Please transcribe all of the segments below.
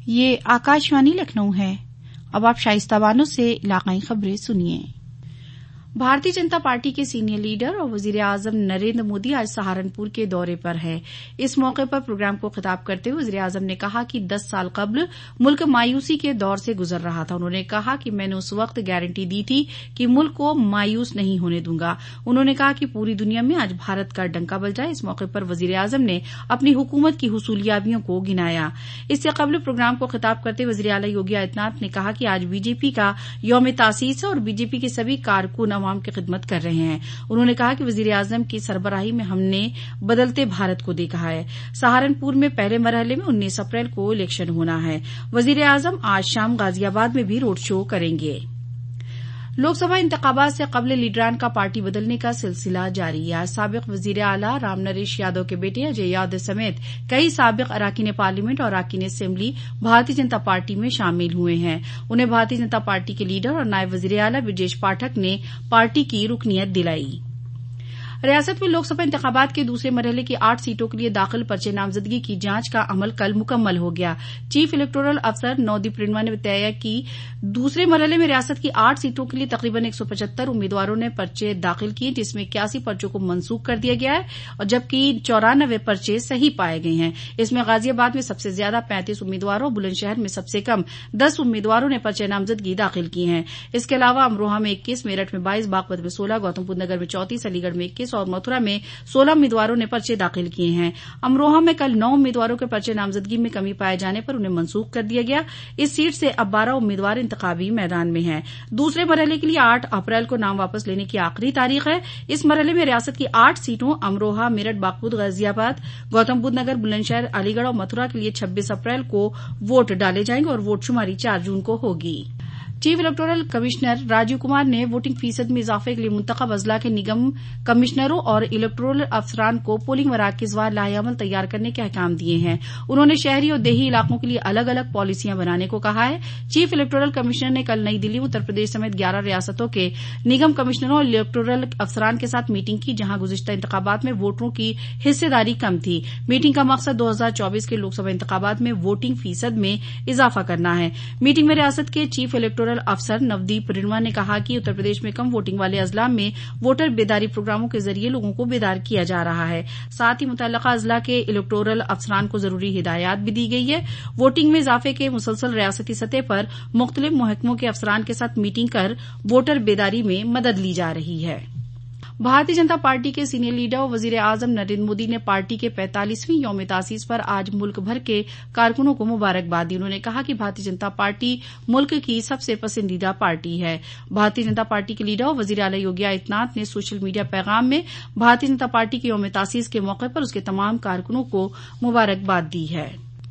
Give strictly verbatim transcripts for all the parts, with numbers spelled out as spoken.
یہ آکاشوانی لکھنؤ ہے۔ اب آپ شائستہ بانو سے علاقائی خبریں سنیے۔ بھارتی جنتا پارٹی کے سینئر لیڈر اور وزیر اعظم نریندر مودی آج سہارنپور کے دورے پر ہیں۔ اس موقع پر پروگرام کو خطاب کرتے ہوئے وزیر اعظم نے کہا کہ دس سال قبل ملک مایوسی کے دور سے گزر رہا تھا۔ انہوں نے کہا کہ میں نے اس وقت گارنٹی دی تھی کہ ملک کو مایوس نہیں ہونے دوں گا۔ انہوں نے کہا کہ پوری دنیا میں آج بھارت کا ڈنکا بج جائے۔ اس موقع پر وزیر اعظم نے اپنی حکومت کی حصولیابیوں کو گنایا۔ اس سے قبل پروگرام کو خطاب کرتے ہوئے وزیر اعلی یوگی آدتیہ ناتھ نے کہا کہ آج بی جے پی کا یوم تاسیس ہے اور بی جے پی کے سبھی کارکن عوام کی خدمت کر رہے ہیں۔ انہوں نے کہا کہ وزیر اعظم کی سربراہی میں ہم نے بدلتے بھارت کو دیکھا ہے۔ سہارنپور میں پہلے مرحلے میں انیس اپریل کو الیکشن ہونا ہے۔ وزیر اعظم آج شام غازی آباد میں بھی روڈ شو کریں گے۔ لوک سبھا انتخابات سے قبل لیڈران کا پارٹی بدلنے کا سلسلہ جاری ہے۔ آج سابق وزیر اعلی رام نریش یادو کے بیٹے اجے یادو سمیت کئی سابق اراکین پارلیمنٹ اور اراکین اسمبلی بھارتیہ جنتا پارٹی میں شامل ہوئے ہیں۔ انہیں بھارتیہ جنتا پارٹی کے لیڈر اور نائب وزیر اعلی برجیش پاٹھک نے پارٹی کی رکنیت دلائی۔ ریاست میں لوک سبھا انتخابات کے دوسرے مرحلے کی آٹھ سیٹوں کے لیے داخل پرچے نامزدگی کی جانچ کا عمل کل مکمل ہو گیا۔ چیف الیکٹورل افسر نودیپ رنوا نے بتایا کہ دوسرے مرحلے میں ریاست کی آٹھ سیٹوں کے لیے تقریباً ایک سو پچہتر امیدواروں نے پرچے داخل کیے، جس میں اکیاسی پرچوں کو منسوخ کر دیا گیا ہے اور جبکہ چورانوے پرچے صحیح پائے گئے ہیں۔ اس میں غازی آباد میں سب سے زیادہ پینتیس امیدواروں، بلند شہر میں سب سے کم دس امیدواروں نے پرچے نامزدگی داخل کیے ہیں۔ اس کے علاوہ امروہہ میں اکیس، میرٹھ میں بائیس، باغپت میں سولہ، گوتم بدھ نگر میں چونتیس، علی گڑھ میں اکیس اور متھرا میں سولہ امیدواروں نے پرچے داخل کیے ہیں۔ امروہہ میں کل نو امیدواروں کے پرچے نامزدگی میں کمی پائے جانے پر انہیں منسوخ کر دیا گیا۔ اس سیٹ سے اب بارہ امیدوار انتخابی میدان میں ہیں۔ دوسرے مرحلے کے لیے آٹھ اپریل کو نام واپس لینے کی آخری تاریخ ہے۔ اس مرحلے میں ریاست کی آٹھ سیٹوں امروہہ، میرٹھ، باغپت، غازی آباد، گوتم بدھ نگر، بلند شہر، علی گڑھ اور متھرا کے لیے چھبیس اپریل کو ووٹ ڈالے جائیں گے اور ووٹ شماری چار جون کو ہوگی۔ Chief electoral commissioner Rajiv Kumar نے ووٹنگ فیصد میں اضافے کے لیے منتخب اضلاع کے نگم کمشنروں اور الیکٹورل افسران کو پولنگ مراکز وار لاہ عمل تیار کرنے کے احکام دیے ہیں۔ انہوں نے شہری اور دیہی علاقوں کے لیے الگ الگ پالیسیاں بنانے کو کہا ہے۔ چیف الیکٹورل کمشنر نے کل نئی دلی میں اتر پردیش سمیت گیارہ ریاستوں کے نگم کمشنروں اور الیکٹورل افسران کے ساتھ میٹنگ کی، جہاں گزشتہ انتخابات میں ووٹروں کی حصہ داری کم تھی۔ میٹنگ کا مقصد دو ہزار چوبیس کے لوک سبھا انتخابات میں ووٹنگ فیصد میں اضافہ کرنا ہے۔ میٹنگ میں ریاست کے چیف الیکٹورل افسر نودیپ رنوا نے کہا کہ اتر پردیش میں کم ووٹنگ والے اضلاع میں ووٹر بیداری پروگراموں کے ذریعے لوگوں کو بیدار کیا جا رہا ہے۔ ساتھ ہی متعلقہ اضلاع کے الیکٹورل افسران کو ضروری ہدایات بھی دی گئی ہے۔ ووٹنگ میں اضافے کے مسلسل ریاستی سطح پر مختلف محکموں کے افسران کے ساتھ میٹنگ کر ووٹر بیداری میں مدد لی جا رہی ہے۔ بھارتیہ جنتا پارٹی کے سینئر لیڈر اور وزیر اعظم نریندر مودی نے پارٹی کے پینتالیسویں یوم تاسیس پر آج ملک بھر کے کارکنوں کو مبارکباد دی۔ انہوں نے کہا کہ بھارتیہ جنتا پارٹی ملک کی سب سے پسندیدہ پارٹی ہے۔ بھارتیہ جنتا پارٹی کے لیڈر اور وزیر اعلی یوگی آدتیہ ناتھ نے سوشل میڈیا پیغام میں بھارتیہ جنتا پارٹی کے یوم تاسیس کے موقع پر اس کے تمام کارکنوں کو مبارکباد دی ہے۔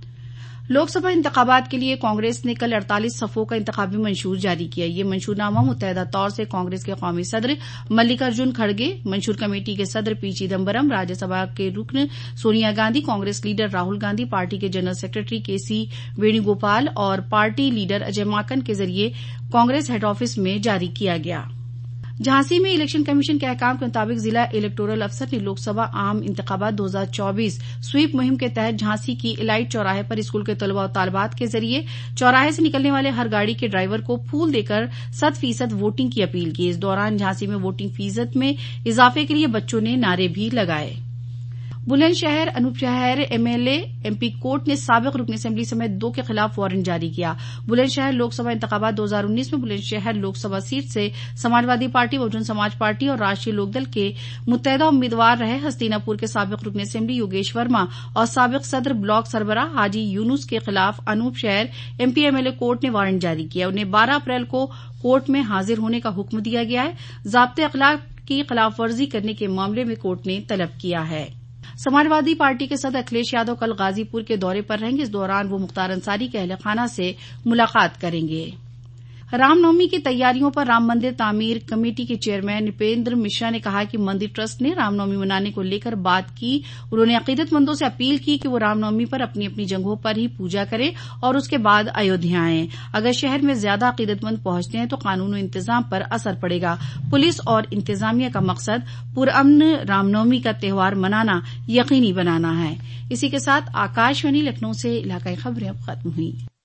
لوک سبھا انتخابات کے لیے کانگریس نے کل اڑتالیس صفوں کا انتخابی منشور جاری کیا۔ یہ منشور نامہ متحدہ طور سے کانگریس کے قومی صدر ملکارجن کھڑگے، منشور کمیٹی کے صدر پی چدمبرم، راجیہ سبھا کے رکن سونیا گاندھی، کانگریس لیڈر راہل گاندھی، پارٹی کے جنرل سیکریٹری کے سی وینو گوپال اور پارٹی لیڈر اجے ماکن کے ذریعے کانگریس ہیڈ آفس میں جاری کیا گیا۔ جھانسی میں الیکشن کمیشن کے احکام کے مطابق ضلع الیکٹورل افسر نے لوک سبھا عام انتخابات دو ہزار چوبیس سویپ مہم کے تحت جھانسی کی الائٹ چوراہے پر اسکول کے طلباء و طالبات کے ذریعے چوراہے سے نکلنے والے ہر گاڑی کے ڈرائیور کو پھول دے کر صد فیصد ووٹنگ کی اپیل کی۔ اس دوران جھانسی میں ووٹنگ فیصد میں اضافے کے لیے بچوں نے نعرے بھی لگائے۔ بلند شہر Anupshahr M L A M P court نے سابق رکن اسمبلی سمیت دو کے خلاف وارنٹ جاری کیا۔ بلند شہر لوک سبھا انتخابات دو ہزار انیس میں بلند شہر لوک سبھا سیٹ سے سماجوادی پارٹی، بہوجن سماج پارٹی اور راشٹریہ لوک دل کے متحدہ امیدوار رہے ہستینا پور کے سابق رکن اسمبلی یوگیش ورما اور سابق صدر بلاک سربراہ حاجی یونس کے خلاف Anupshahr M P M L A court نے وارنٹ جاری کیا۔ انہیں بارہ اپریل کو کورٹ میں حاضر ہونے کا حکم دیا گیا ہے۔ ضابطۂ اخلاق کی خلاف ورزی کرنے کے معاملے میں کورٹ نے طلب کیا ہے۔ سماجوادی پارٹی کے صدر اکھلیش یادو کل غازی پور کے دورے پر رہیں گے۔ اس دوران وہ مختار انصاری کے اہل خانہ سے ملاقات کریں گے۔ رام نومی کی تیاریوں پر رام مندر تعمیر کمیٹی کے چیئرمین نپیندر مشرا نے کہا کہ مندر ٹرسٹ نے رام نومی منانے کو لے کر بات کی۔ انہوں نے عقیدت مندوں سے اپیل کی کہ وہ رام نومی پر اپنی اپنی جگہوں پر ہی پوجا کریں اور اس کے بعد ایودھیا آئیں۔ اگر شہر میں زیادہ عقیدت مند پہنچتے ہیں تو قانون و انتظام پر اثر پڑے گا۔ پولیس اور انتظامیہ کا مقصد پرامن رام نومی کا تہوار منانا یقینی بنانا ہے۔ اسی کے ساتھ آکاشوانی لکھنؤ سے علاقائی خبریں اب ختم ہوئیں۔